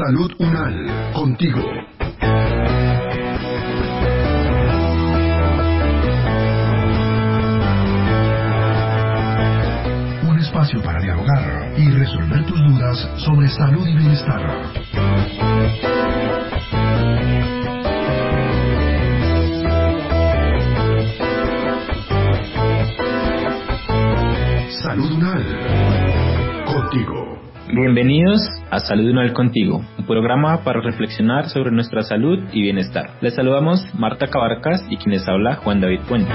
Salud Unal, contigo. Un espacio para dialogar y resolver tus dudas sobre salud y bienestar. Salud Unal, contigo. Bienvenidos a Salud Unal Contigo, un programa para reflexionar sobre nuestra salud y bienestar. Les saludamos Marta Cabarcas y quien les habla Juan David Puentes.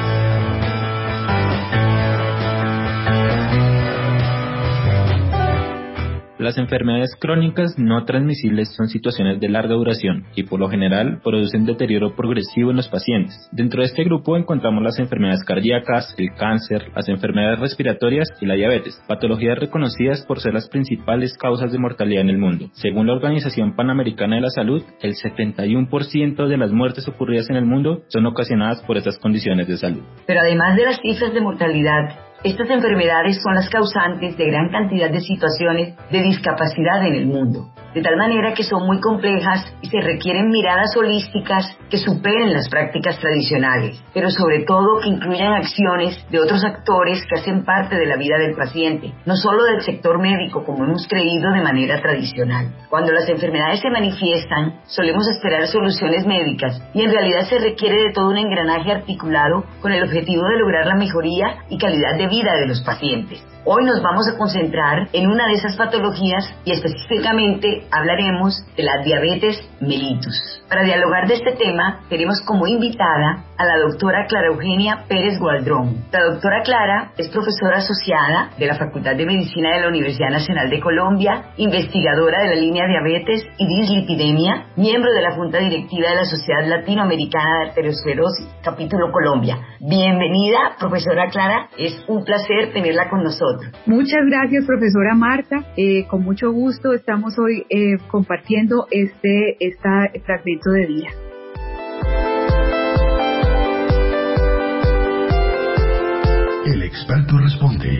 Las enfermedades crónicas no transmisibles son situaciones de larga duración y por lo general producen deterioro progresivo en los pacientes. Dentro de este grupo encontramos las enfermedades cardíacas, el cáncer, las enfermedades respiratorias y la diabetes, patologías reconocidas por ser las principales causas de mortalidad en el mundo. Según la Organización Panamericana de la Salud, el 71% de las muertes ocurridas en el mundo son ocasionadas por estas condiciones de salud. Pero además de las cifras de mortalidad, estas enfermedades son las causantes de gran cantidad de situaciones de discapacidad en el mundo, de tal manera que son muy complejas y se requieren miradas holísticas que superen las prácticas tradicionales, pero sobre todo que incluyan acciones de otros actores que hacen parte de la vida del paciente, no solo del sector médico como hemos creído de manera tradicional. Cuando las enfermedades se manifiestan, solemos esperar soluciones médicas y en realidad se requiere de todo un engranaje articulado con el objetivo de lograr la mejoría y calidad de vida de los pacientes. Hoy nos vamos a concentrar en una de esas patologías y específicamente hablaremos de la diabetes mellitus. Para dialogar de este tema tenemos como invitada a la doctora Clara Eugenia Pérez Gualdrón. La doctora Clara es profesora asociada de la Facultad de Medicina de la Universidad Nacional de Colombia, investigadora de la línea Diabetes y Dislipidemia, miembro de la Junta Directiva de la Sociedad Latinoamericana de Aterosclerosis, capítulo Colombia. Bienvenida, profesora Clara, es un placer tenerla con nosotros. Muchas gracias, profesora Marta. Con mucho gusto estamos hoy compartiendo este fragmento de día. El experto responde.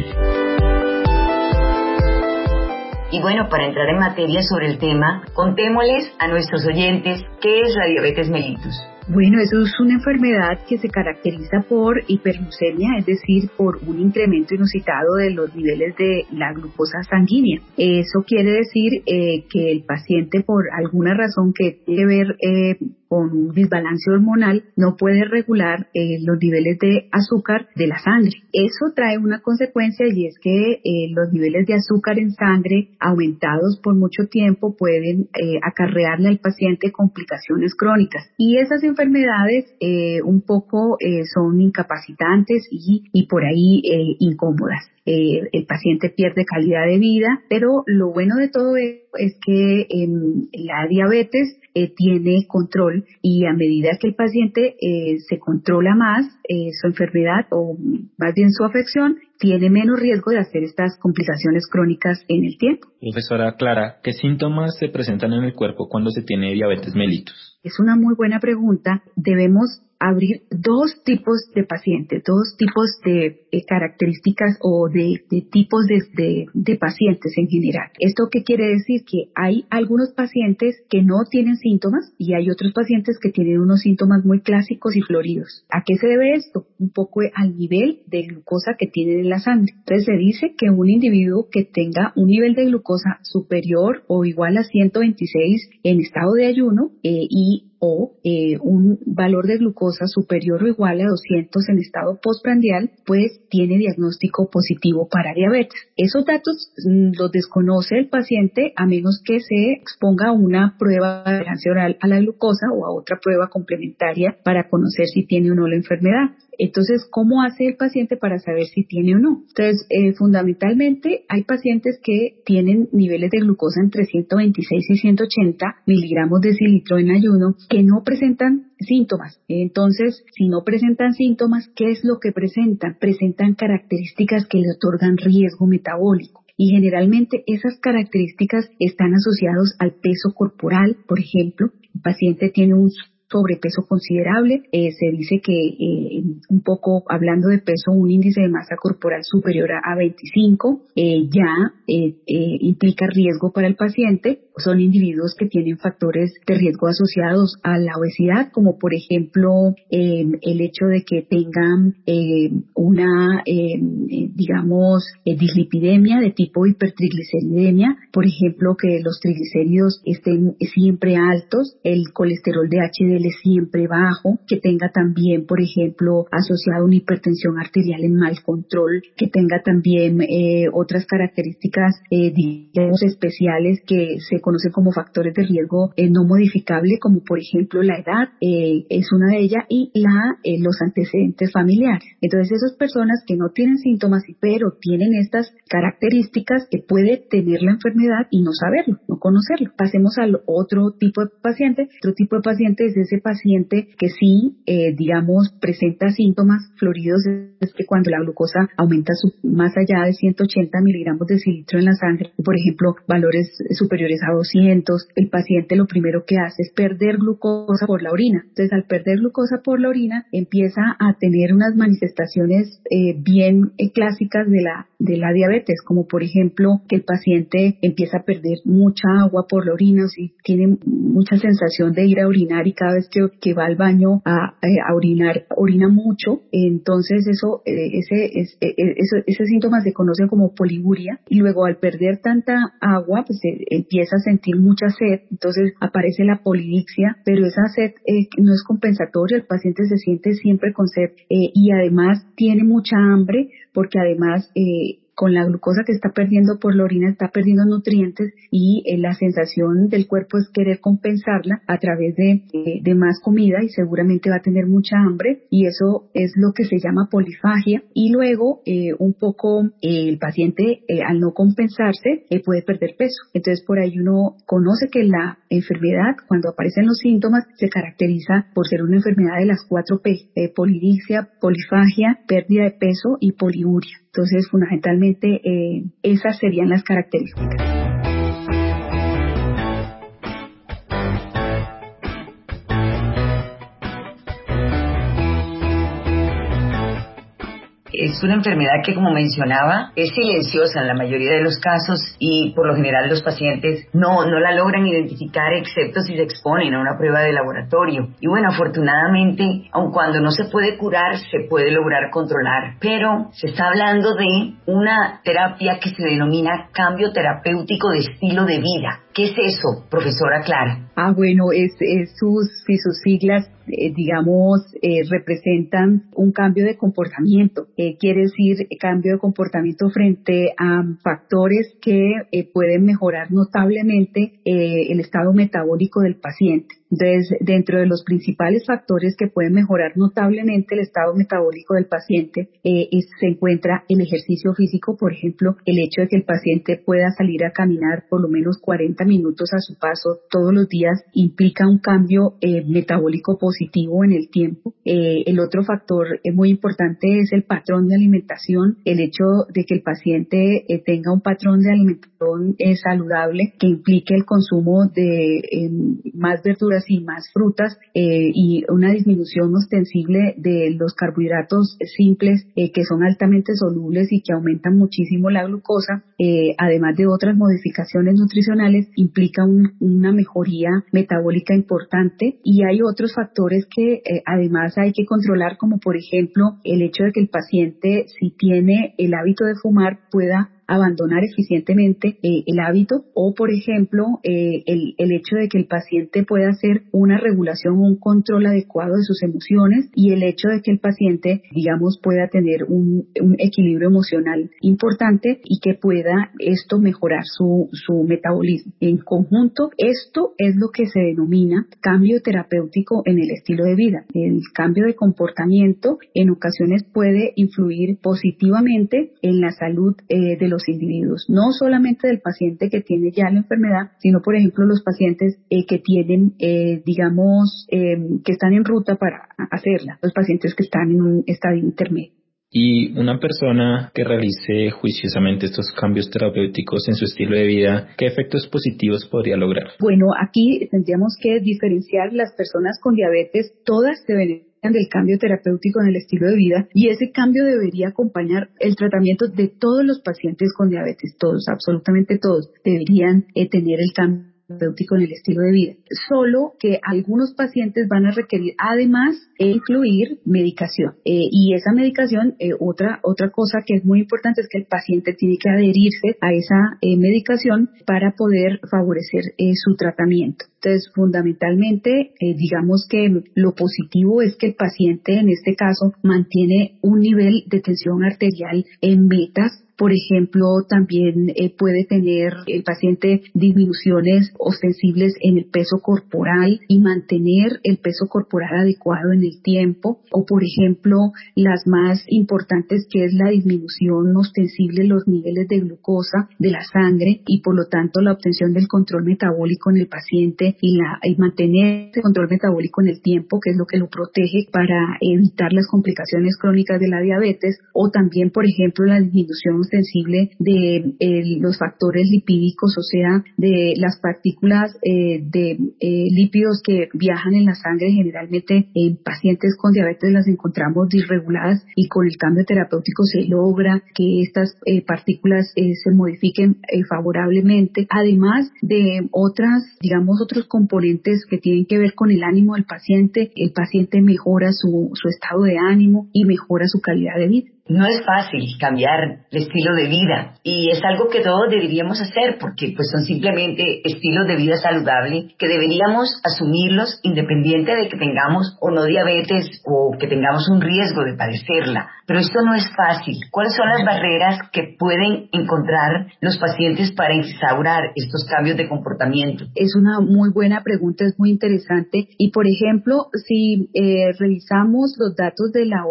Y bueno, para entrar en materia sobre el tema, contémosles a nuestros oyentes qué es la diabetes mellitus. Bueno, eso es una enfermedad que se caracteriza por hiperglucemia, es decir, por un incremento inusitado de los niveles de la glucosa sanguínea. Eso quiere decir que el paciente, por alguna razón que tiene que ver con un desbalance hormonal, no puede regular los niveles de azúcar de la sangre. Eso trae una consecuencia y es que los niveles de azúcar en sangre aumentados por mucho tiempo pueden acarrearle al paciente complicaciones crónicas. Y esas enfermedades un poco son incapacitantes y por ahí incómodas. El paciente pierde calidad de vida, pero lo bueno de todo es que la diabetes tiene control y a medida que el paciente se controla más su enfermedad o más bien su afección, tiene menos riesgo de hacer estas complicaciones crónicas en el tiempo. Profesora Clara, ¿qué síntomas se presentan en el cuerpo cuando se tiene diabetes mellitus? Es una muy buena pregunta. Debemos abrir dos tipos de pacientes, dos tipos de características o de tipos de pacientes en general. ¿Esto qué quiere decir? Que hay algunos pacientes que no tienen síntomas y hay otros pacientes que tienen unos síntomas muy clásicos y floridos. ¿A qué se debe esto? Un poco al nivel de glucosa que tienen en la sangre. Entonces se dice que un individuo que tenga un nivel de glucosa superior o igual a 126 en estado de ayuno un valor de glucosa superior o igual a 200 en estado postprandial, pues tiene diagnóstico positivo para diabetes. Esos datos los desconoce el paciente a menos que se exponga a una prueba de tolerancia oral a la glucosa o a otra prueba complementaria para conocer si tiene o no la enfermedad. Entonces, ¿cómo hace el paciente para saber si tiene o no? Entonces, fundamentalmente hay pacientes que tienen niveles de glucosa entre 126 y 180 miligramos decilitro en ayuno que no presentan síntomas. Entonces, si no presentan síntomas, ¿qué es lo que presentan? Presentan características que le otorgan riesgo metabólico. Y generalmente esas características están asociadas al peso corporal. Por ejemplo, el paciente tiene un sobrepeso considerable, se dice que un poco hablando de peso, un índice de masa corporal superior a 25 ya implica riesgo para el paciente, son individuos que tienen factores de riesgo asociados a la obesidad, como por ejemplo el hecho de que tengan una, dislipidemia de tipo hipertrigliceridemia, por ejemplo, que los triglicéridos estén siempre altos, el colesterol de HDL siempre bajo, que tenga también, por ejemplo, asociado una hipertensión arterial en mal control, que tenga también otras características, digamos, especiales que se conocen como factores de riesgo no modificable, como por ejemplo la edad, es una de ellas, y los antecedentes familiares. Entonces, esas personas que no tienen síntomas, pero tienen estas características, que puede tener la enfermedad y no saberlo, no conocerlo. Pasemos al otro tipo de paciente. Otro tipo de paciente es ese paciente que sí, presenta síntomas floridos, es que cuando la glucosa aumenta más allá de 180 miligramos de cilitro en la sangre, por ejemplo, valores superiores a 200, el paciente lo primero que hace es perder glucosa por la orina. Entonces, al perder glucosa por la orina, empieza a tener unas manifestaciones bien clásicas de la diabetes, como por ejemplo que el paciente empieza a perder mucha agua por la orina, o si tiene mucha sensación de ir a orinar, y cada vez que va al baño a orinar, orina mucho. Entonces ese síntoma se conoce como poliuria, y luego al perder tanta agua, pues empieza a sentir mucha sed. Entonces aparece la polidixia, pero esa sed no es compensatoria, el paciente se siente siempre con sed, y además tiene mucha hambre, porque además con la glucosa que está perdiendo por la orina está perdiendo nutrientes, y la sensación del cuerpo es querer compensarla a través de más comida, y seguramente va a tener mucha hambre, y eso es lo que se llama polifagia. Y luego el paciente al no compensarse puede perder peso. Entonces, por ahí uno conoce que la enfermedad, cuando aparecen los síntomas, se caracteriza por ser una enfermedad de las 4P: polidixia, polifagia, pérdida de peso y poliuria. Entonces, fundamentalmente, esas serían las características. Es una enfermedad que, como mencionaba, es silenciosa en la mayoría de los casos, y por lo general los pacientes no la logran identificar, excepto si se exponen a una prueba de laboratorio. Y bueno, afortunadamente, aun cuando no se puede curar, se puede lograr controlar. Pero se está hablando de una terapia que se denomina cambio terapéutico de estilo de vida. ¿Qué es eso, profesora Clara? Bueno, sus siglas, representan un cambio de comportamiento. Quiere decir cambio de comportamiento frente a factores que pueden mejorar notablemente el estado metabólico del paciente. Entonces, dentro de los principales factores que pueden mejorar notablemente el estado metabólico del paciente, se encuentra el ejercicio físico. Por ejemplo, el hecho de que el paciente pueda salir a caminar por lo menos 40 minutos a su paso todos los días implica un cambio metabólico positivo en el tiempo. El otro factor muy importante es el patrón de alimentación, el hecho de que el paciente tenga un patrón de alimentación saludable, que implique el consumo de más verduras y más frutas, y una disminución ostensible de los carbohidratos simples, que son altamente solubles y que aumentan muchísimo la glucosa, además de otras modificaciones nutricionales, implica una mejoría metabólica importante. Y hay otros factores que además hay que controlar, como por ejemplo el hecho de que el paciente, si tiene el hábito de fumar, pueda abandonar eficientemente el hábito, o por ejemplo el hecho de que el paciente pueda hacer una regulación o un control adecuado de sus emociones, y el hecho de que el paciente, pueda tener un equilibrio emocional importante, y que pueda esto mejorar su metabolismo. En conjunto, esto es lo que se denomina cambio terapéutico en el estilo de vida. El cambio de comportamiento en ocasiones puede influir positivamente en la salud de los individuos, no solamente del paciente que tiene ya la enfermedad, sino por ejemplo los pacientes que tienen, que están en ruta para hacerla, los pacientes que están en un estadio intermedio. Y una persona que realice juiciosamente estos cambios terapéuticos en su estilo de vida, ¿qué efectos positivos podría lograr? Bueno, aquí tendríamos que diferenciar las personas con diabetes. Todas se benefician del cambio terapéutico en el estilo de vida, y ese cambio debería acompañar el tratamiento de todos los pacientes con diabetes. Todos, absolutamente todos, deberían tener el cambio terapéutico en el estilo de vida. Solo que algunos pacientes van a requerir además incluir medicación. Y esa medicación, otra cosa que es muy importante es que el paciente tiene que adherirse a esa medicación para poder favorecer su tratamiento. Entonces, fundamentalmente, digamos que lo positivo es que el paciente en este caso mantiene un nivel de tensión arterial en metas. Por ejemplo, también puede tener el paciente disminuciones ostensibles en el peso corporal y mantener el peso corporal adecuado en el tiempo. O, por ejemplo, las más importantes, que es la disminución ostensible de los niveles de glucosa de la sangre y, por lo tanto, la obtención del control metabólico en el paciente y mantener ese control metabólico en el tiempo, que es lo que lo protege para evitar las complicaciones crónicas de la diabetes. O también, por ejemplo, la disminución sensible de los factores lipídicos, o sea, de las partículas de lípidos que viajan en la sangre. Generalmente en pacientes con diabetes las encontramos disreguladas y con el cambio terapéutico se logra que estas partículas se modifiquen favorablemente, además de otros componentes que tienen que ver con el ánimo del paciente. El paciente mejora su estado de ánimo y mejora su calidad de vida. No es fácil cambiar el estilo de vida y es algo que todos deberíamos hacer porque pues son simplemente estilos de vida saludable que deberíamos asumirlos independiente de que tengamos o no diabetes o que tengamos un riesgo de padecerla. Pero esto no es fácil. ¿Cuáles son las barreras que pueden encontrar los pacientes para instaurar estos cambios de comportamiento? Es una muy buena pregunta, es muy interesante. Y por ejemplo, si revisamos los datos de la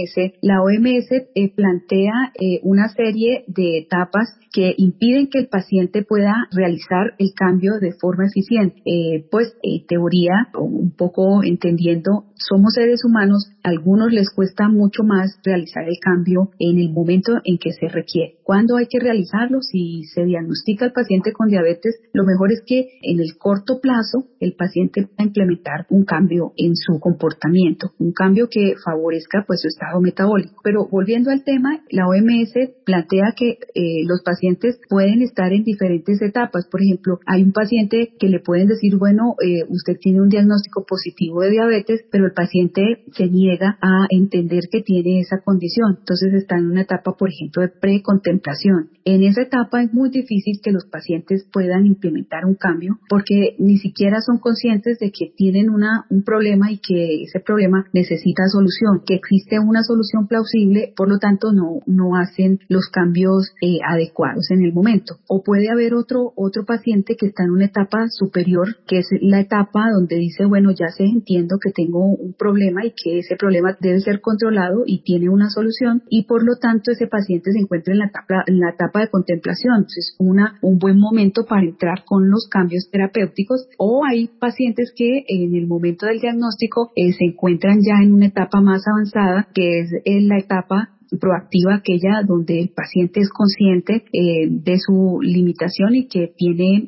OMS plantea una serie de etapas que impiden que el paciente pueda realizar el cambio de forma eficiente. En teoría, un poco entendiendo, somos seres humanos, a algunos les cuesta mucho más realizar el cambio en el momento en que se requiere. ¿Cuándo hay que realizarlo? Si se diagnostica al paciente con diabetes, lo mejor es que en el corto plazo el paciente pueda implementar un cambio en su comportamiento, un cambio que favorezca pues su estado metabólico. Pero volviendo al tema, la OMS plantea que los pacientes pueden estar en diferentes etapas. Por ejemplo, hay un paciente que le pueden decir, usted tiene un diagnóstico positivo de diabetes, pero el paciente se niega a entender que tiene esa condición. Entonces está en una etapa, por ejemplo, de precontemplación. En esa etapa es muy difícil que los pacientes puedan implementar un cambio porque ni siquiera son conscientes de que tienen un problema y que ese problema necesita solución, que existe una solución plausible, por lo tanto no hacen los cambios adecuados en el momento. O puede haber otro paciente que está en una etapa superior, que es la etapa donde dice, ya sé, entiendo que tengo un problema y que ese problema debe ser controlado y tiene una solución, y por lo tanto ese paciente se encuentra en la etapa de contemplación. Entonces, un buen momento para entrar con los cambios terapéuticos. O hay pacientes que en el momento del diagnóstico se encuentran ya en una etapa más avanzada, que es la etapa proactiva, aquella donde el paciente es consciente de su limitación y que tiene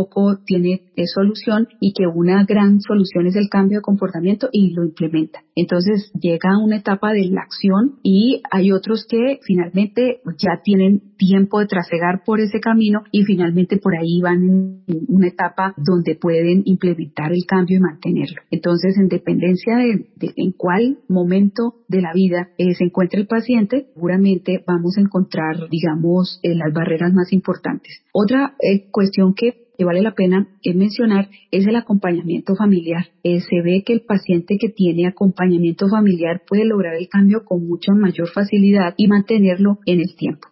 solución, y que una gran solución es el cambio de comportamiento y lo implementa. Entonces llega a una etapa de la acción, y hay otros que finalmente ya tienen tiempo de trasegar por ese camino y finalmente por ahí van en una etapa donde pueden implementar el cambio y mantenerlo. Entonces, en dependencia de en cuál momento de la vida se encuentra el paciente, seguramente vamos a encontrar, las barreras más importantes. Otra cuestión que vale la pena mencionar es el acompañamiento familiar. Se ve que el paciente que tiene acompañamiento familiar puede lograr el cambio con mucha mayor facilidad y mantenerlo en el tiempo.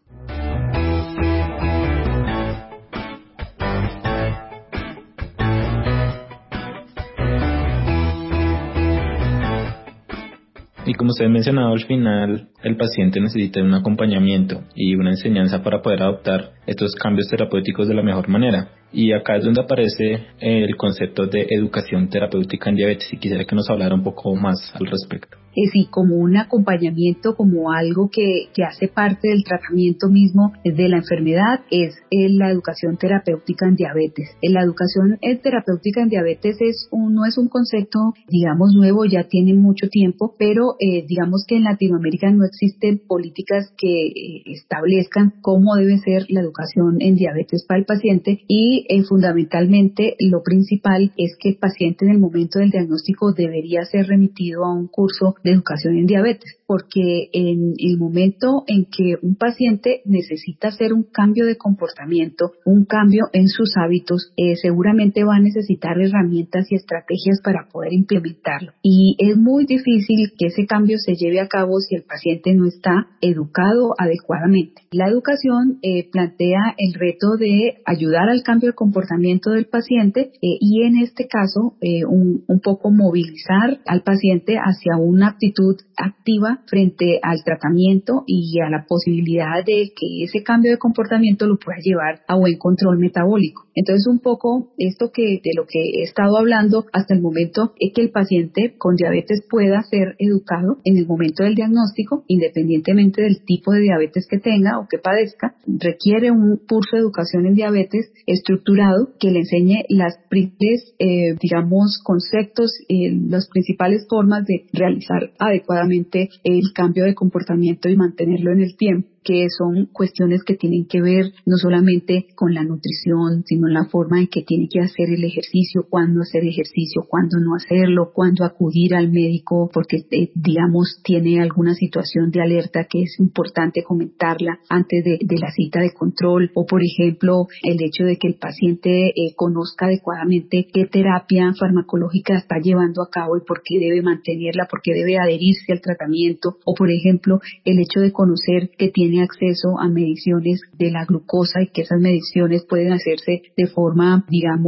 Y como usted ha mencionado, al final el paciente necesita un acompañamiento y una enseñanza para poder adoptar estos cambios terapéuticos de la mejor manera. Y acá es donde aparece el concepto de educación terapéutica en diabetes, y quisiera que nos hablara un poco más al respecto. Sí, como un acompañamiento, como algo que hace parte del tratamiento mismo de la enfermedad, es la educación terapéutica en diabetes. La educación terapéutica en diabetes no es un concepto, nuevo, ya tiene mucho tiempo, pero digamos que en Latinoamérica no existen políticas que establezcan cómo debe ser la educación en diabetes para el paciente, y y fundamentalmente lo principal es que el paciente en el momento del diagnóstico debería ser remitido a un curso de educación en diabetes, porque en el momento en que un paciente necesita hacer un cambio de comportamiento, un cambio en sus hábitos, seguramente va a necesitar herramientas y estrategias para poder implementarlo. Y es muy difícil que ese cambio se lleve a cabo si el paciente no está educado adecuadamente. La educación plantea el reto de ayudar al cambio de comportamiento del paciente y en este caso un poco movilizar al paciente hacia una actitud activa frente al tratamiento y a la posibilidad de que ese cambio de comportamiento lo pueda llevar a buen control metabólico. Entonces un poco esto que de lo que he estado hablando hasta el momento es que el paciente con diabetes pueda ser educado en el momento del diagnóstico, independientemente del tipo de diabetes que tenga o que padezca. Requiere un curso de educación en diabetes estructurado que le enseñe las principales, conceptos, las principales formas de realizar adecuadamente el cambio de comportamiento y mantenerlo en el tiempo, que son cuestiones que tienen que ver no solamente con la nutrición, sino en la forma en que tiene que hacer el ejercicio, cuándo hacer ejercicio, cuándo no hacerlo, cuándo acudir al médico, porque tiene alguna situación de alerta que es importante comentarla antes de la cita de control, o por ejemplo el hecho de que el paciente conozca adecuadamente qué terapia farmacológica está llevando a cabo y por qué debe mantenerla, por qué debe adherirse al tratamiento, o por ejemplo el hecho de conocer que tiene acceso a mediciones de la glucosa y que esas mediciones pueden hacerse de forma,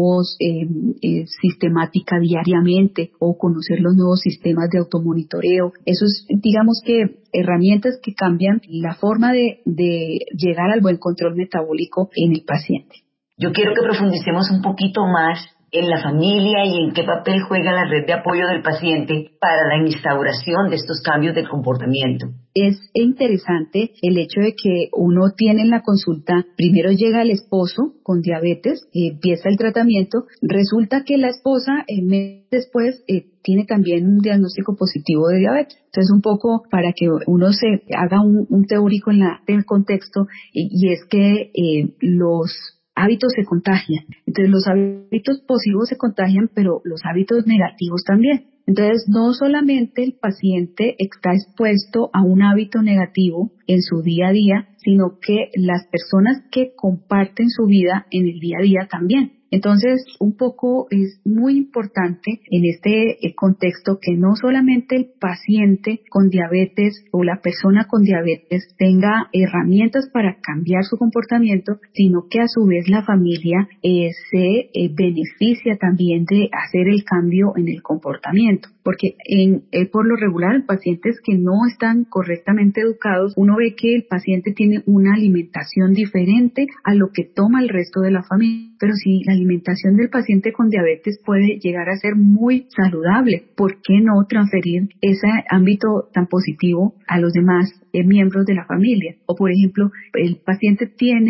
sistemática diariamente, o conocer los nuevos sistemas de automonitoreo. Eso es, herramientas que cambian la forma de llegar al buen control metabólico en el paciente. Yo quiero que profundicemos un poquito más en la familia y en qué papel juega la red de apoyo del paciente para la instauración de estos cambios de comportamiento. Es interesante el hecho de que uno tiene en la consulta, primero llega el esposo con diabetes, empieza el tratamiento, resulta que la esposa mes después tiene también un diagnóstico positivo de diabetes. Entonces un poco para que uno se haga un teórico en el contexto, y es que los hábitos se contagian. Entonces los hábitos positivos se contagian, pero los hábitos negativos también. Entonces, no solamente el paciente está expuesto a un hábito negativo en su día a día, sino que las personas que comparten su vida en el día a día también. Entonces, un poco es muy importante en este contexto que no solamente el paciente con diabetes o la persona con diabetes tenga herramientas para cambiar su comportamiento, sino que a su vez la familia se beneficia también de hacer el cambio en el comportamiento. Porque por lo regular, pacientes que no están correctamente educados, uno ve que el paciente tiene una alimentación diferente a lo que toma el resto de la familia. Pero si la alimentación del paciente con diabetes puede llegar a ser muy saludable, ¿por qué no transferir ese ámbito tan positivo a los demás miembros de la familia? O por ejemplo, el paciente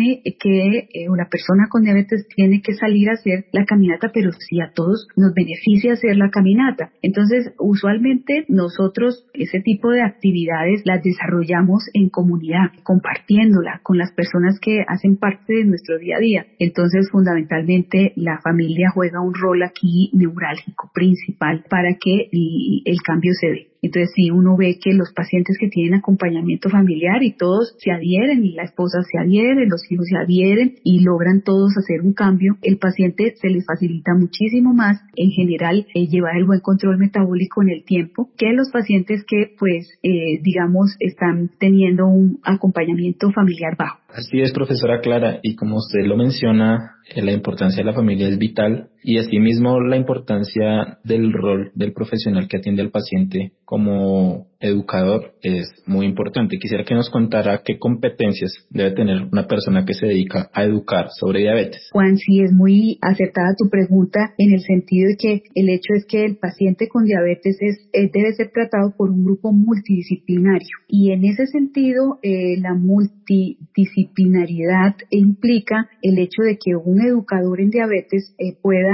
o la persona con diabetes tiene que salir a hacer la caminata, pero si a todos nos beneficia hacer la caminata. Entonces, usualmente nosotros ese tipo de actividades las desarrollamos en comunidad, compartiéndola con las personas que hacen parte de nuestro día a día. Entonces, fundamentalmente, la familia juega un rol aquí neurálgico principal para que el cambio se dé. Entonces, si uno ve que los pacientes que tienen acompañamiento familiar y todos se adhieren, y la esposa se adhiere, los hijos se adhieren y logran todos hacer un cambio, el paciente se le facilita muchísimo más en general llevar el buen control metabólico en el tiempo que los pacientes que están teniendo un acompañamiento familiar bajo. Así es, profesora Clara, y como usted lo menciona, la importancia de la familia es vital, y asimismo la importancia del rol del profesional que atiende al paciente como educador es muy importante. Quisiera que nos contara qué competencias debe tener una persona que se dedica a educar sobre diabetes. Juan, sí, es muy acertada tu pregunta en el sentido de que el hecho es que el paciente con diabetes debe ser tratado por un grupo multidisciplinario, y en ese sentido la multidisciplinariedad implica el hecho de que un educador en diabetes pueda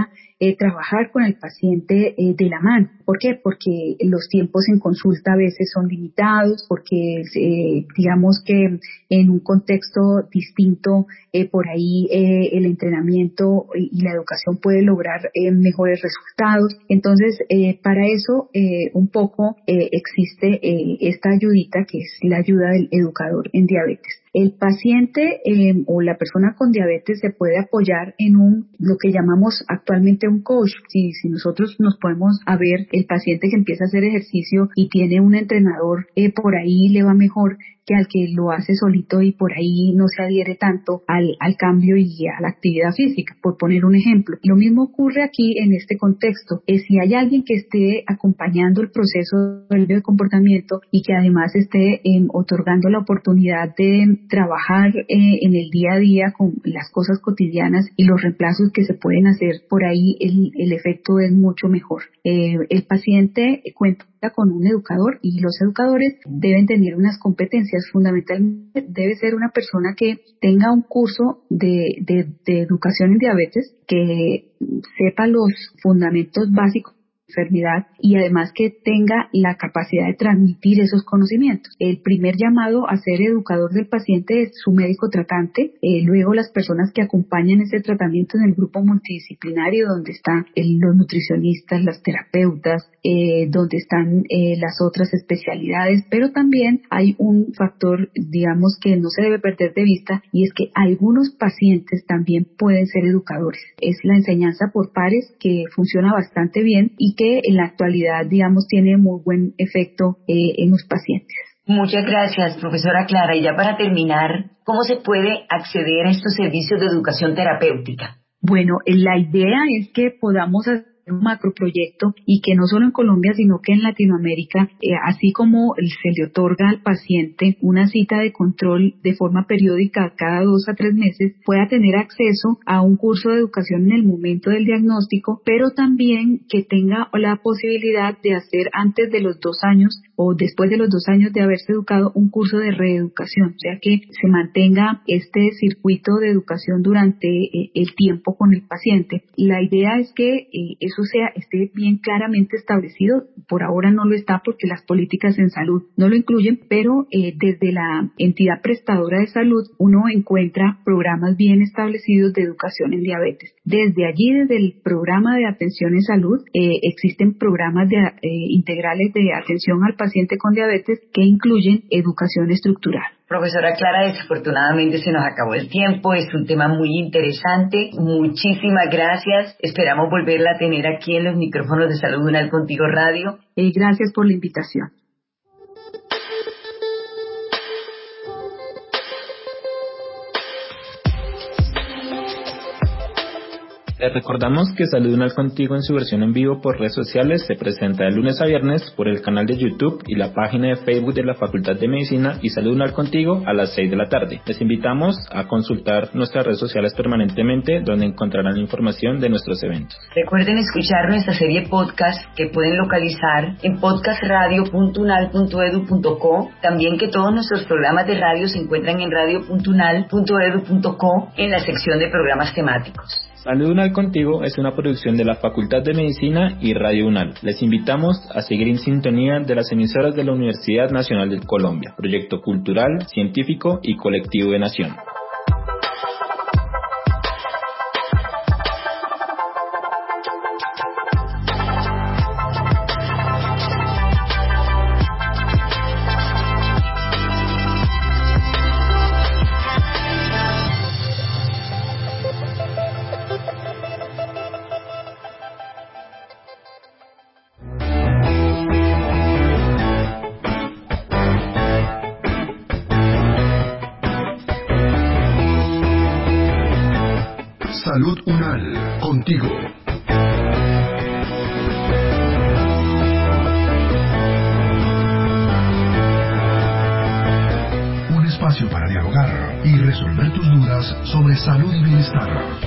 trabajar con el paciente de la mano. ¿Por qué? Porque los tiempos en consulta a veces son limitados, porque digamos que en un contexto distinto por ahí el entrenamiento y la educación puede lograr mejores resultados. Entonces, para eso un poco existe esta ayudita que es la ayuda del educador en diabetes. El paciente o la persona con diabetes se puede apoyar en lo que llamamos actualmente un coach. Si nosotros nos podemos ver, el paciente que empieza a hacer ejercicio y tiene un entrenador, por ahí le va mejor que al que lo hace solito y por ahí no se adhiere tanto al cambio y a la actividad física, por poner un ejemplo. Lo mismo ocurre aquí en este contexto. Si hay alguien que esté acompañando el proceso del comportamiento y que además esté otorgando la oportunidad de trabajar en el día a día con las cosas cotidianas y los reemplazos que se pueden hacer, por ahí el efecto es mucho mejor. El paciente cuenta con un educador y los educadores deben tener unas competencias. Fundamentalmente debe ser una persona que tenga un curso de educación en diabetes, que sepa los fundamentos básicos enfermedad y además que tenga la capacidad de transmitir esos conocimientos. El primer llamado a ser educador del paciente es su médico tratante, luego las personas que acompañan ese tratamiento en el grupo multidisciplinario donde están los nutricionistas, las terapeutas, donde están las otras especialidades, pero también hay un factor, digamos, que no se debe perder de vista y es que algunos pacientes también pueden ser educadores. Es la enseñanza por pares que funciona bastante bien y que en la actualidad, digamos, tiene muy buen efecto en los pacientes. Muchas gracias, profesora Clara. Y ya para terminar, ¿cómo se puede acceder a estos servicios de educación terapéutica? Bueno, la idea es que podamos hacer un macroproyecto y que no solo en Colombia sino que en Latinoamérica, así como se le otorga al paciente una cita de control de forma periódica cada 2 a 3 meses, pueda tener acceso a un curso de educación en el momento del diagnóstico, pero también que tenga la posibilidad de hacer antes de los 2 años o después de los 2 años de haberse educado un curso de reeducación, o sea que se mantenga este circuito de educación durante el tiempo con el paciente. La idea es que eso esté bien claramente establecido. Por ahora no lo está porque las políticas en salud no lo incluyen, pero desde la entidad prestadora de salud uno encuentra programas bien establecidos de educación en diabetes. Desde allí, desde el programa de atención en salud, existen programas integrales de atención al paciente con diabetes que incluyen educación estructural. Profesora Clara, desafortunadamente se nos acabó el tiempo, es un tema muy interesante, muchísimas gracias, esperamos volverla a tener aquí en los micrófonos de Salud Unal Contigo Radio. Gracias por la invitación. Les recordamos que Salud Unal Contigo en su versión en vivo por redes sociales se presenta de lunes a viernes por el canal de YouTube y la página de Facebook de la Facultad de Medicina y Salud Unal Contigo a las 6 de la tarde. Les invitamos a consultar nuestras redes sociales permanentemente donde encontrarán información de nuestros eventos. Recuerden escuchar nuestra serie podcast que pueden localizar en podcastradio.unal.edu.co, también que todos nuestros programas de radio se encuentran en radio.unal.edu.co en la sección de programas temáticos. Salud Unal Contigo es una producción de la Facultad de Medicina y Radio Unal. Les invitamos a seguir en sintonía de las emisoras de la Universidad Nacional de Colombia, proyecto cultural, científico y colectivo de Nación. Salud Unal, contigo. Un espacio para dialogar y resolver tus dudas sobre salud y bienestar.